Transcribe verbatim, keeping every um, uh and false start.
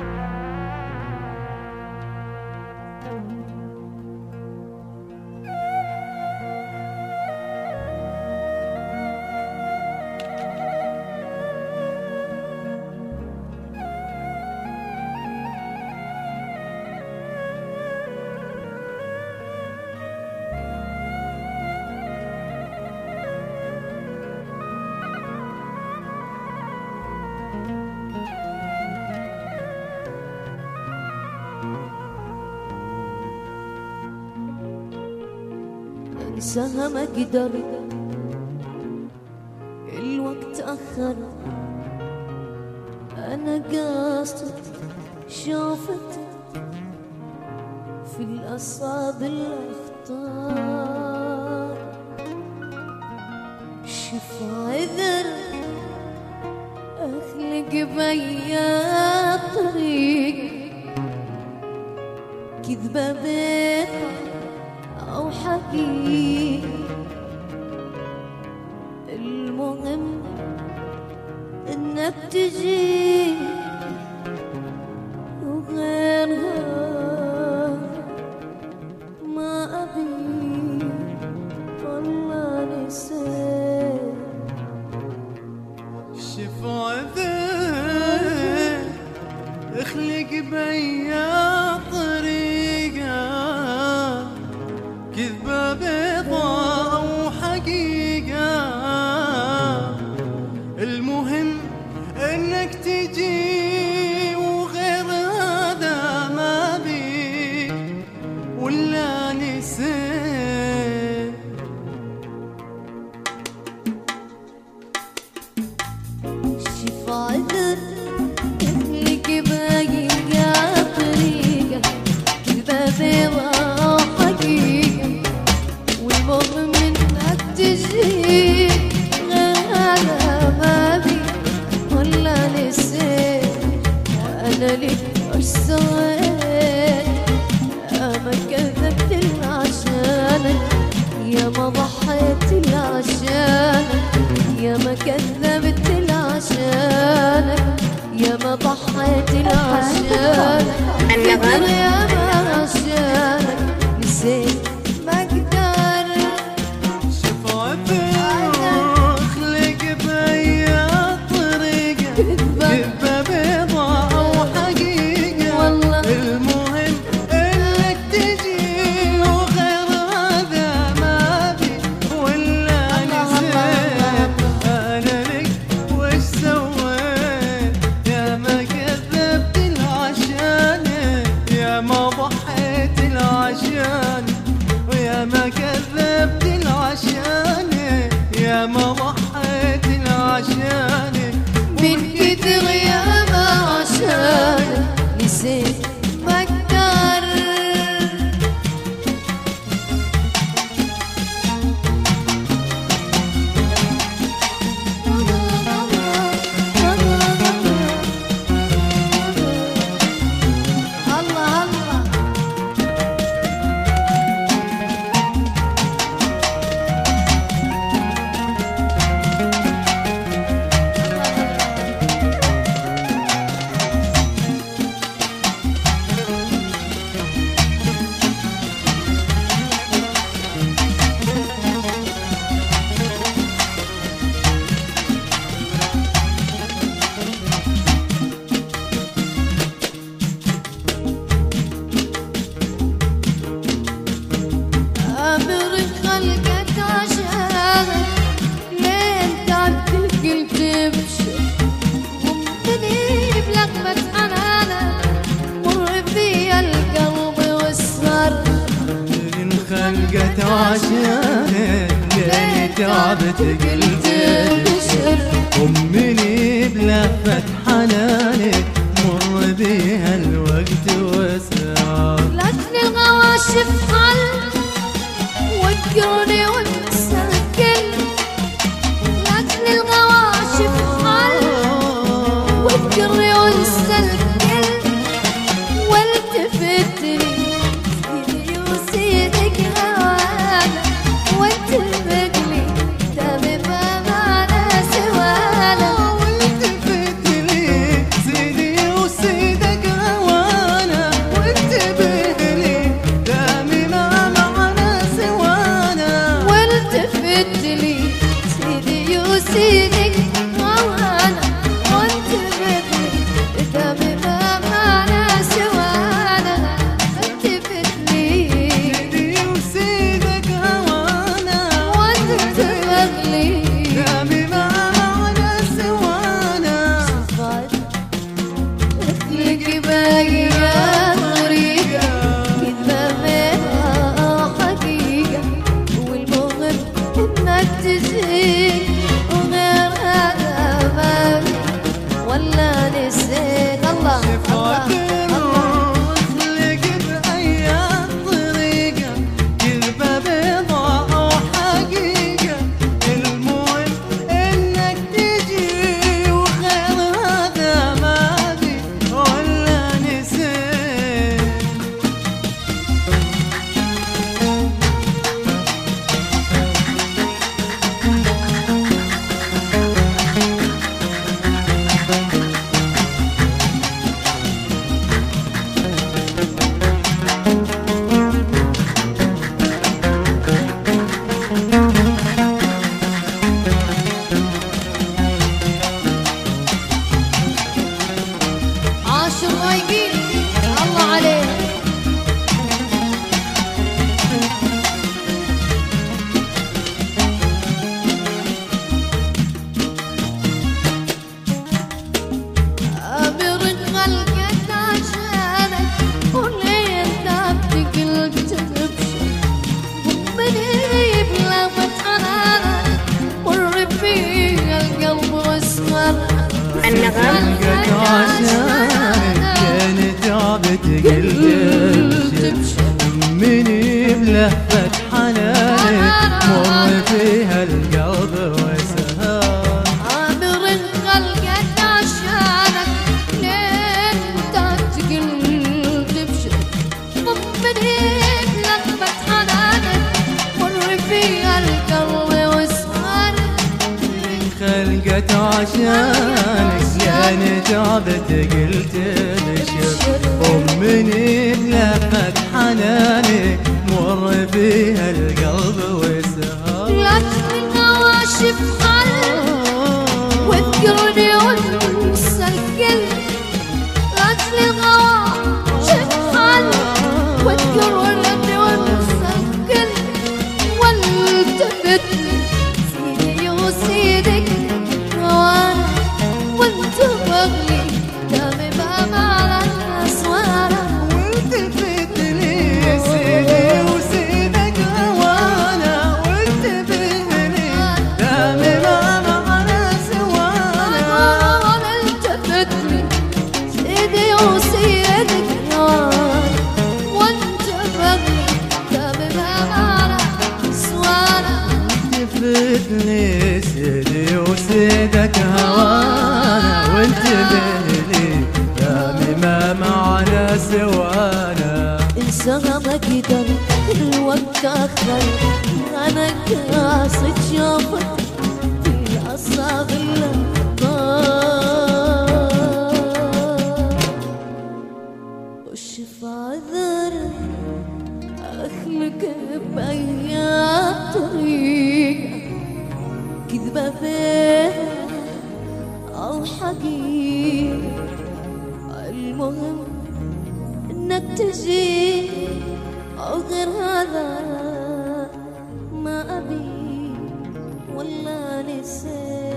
انساها ما قدر، الوقت أخر، أنا قاصد شوفت في الأصابع الأخطار، شف عذر أخلق بيا طريق، كذبة بيضة أو حقيقة، المهم إنك تجي وغيرها ما أبي، والله نسيت. شف عذر اخلق بيا طريقة، كذبة بيضاء وحقيقة، المهم انك تجي وغير هذا ما بي، ولا نسيت. شف عذر اخلق بيا طريقة، كذبة بيضاء وحقيقة، والمهم انك تجي غير هذا ما بي، ولا نسيت. وانا لك وش سويت؟ يا ما كذبت عشانك، يا ما ضحيت عشانك، يا ما كذبت عشانك، يا ما ضحيت عشانك، كثر يا ما عشانك، نسيت ما اقدر. شف عذر اخلق بيا طريقة، كذبة بيضاء وحقيقة، والله المهم انك تجي وغير هذا ما بي، ولا نسيت. انا لك وش سويت؟ يا ما كذبت عشانك، يا ما ضحيت عشانك، ويا ما كذبت عشانك، يا ما ضحيت عشانك، من كثر يا ما عشانك، نسيت ما اقدر. الله الله أمر خلقت عشانك، لين تعبت قلت بشر، ومني بلقمة حنانك، مر بي القلب والسهر. من خلقت عشانك، لين تعبت قلت بشر، أمني بلفة حنانك، مر بيها الوقت وسار. لكن الغواشف حل وذكرني وانسى الكل، لكن الغواشف حل وذكرني وانسى الكل، والتفت لي سيدي وسيدك هوانا، والتفت لي تابي ما معنا سوانا، والتفت عشانك لين تعبت قلت ابشر مني بلهفة حنانك مر فيها القلب وسهام عامر انخلقت عشانك لين تعبت ابشر مني بلهفة حنانك مر فيها القلب وسهام خلقت عشانك يعني تعبت قلت بشر أمني بلفت حنانك مر فيها القلب وسهام لكن النواشف حل واذكرني وانسى الكل لكن النواشف حل واذكرني وانسى الكل والتفت سيدي وسيدك وانا وانت بغلي دامي ما مع الاسوار والتفت لي سيدي وسيدك وانا والتفت لي دامي ما معنا سوانا والتفت لي سيدي وسيدك وانا وانت بغلي دامي ما مع الاسوار التفت لي سيدي وسيدك هوانا وانتبه لي دامي ما معنا سوانا انسى ما قدر الوقت اخر انا قاصد شوفك في الاصابع وشف عذر اخلق باي طريقه كذبه فيها او حقيقه المهم انك تجي او غير هذا ما ابي ولا نسيت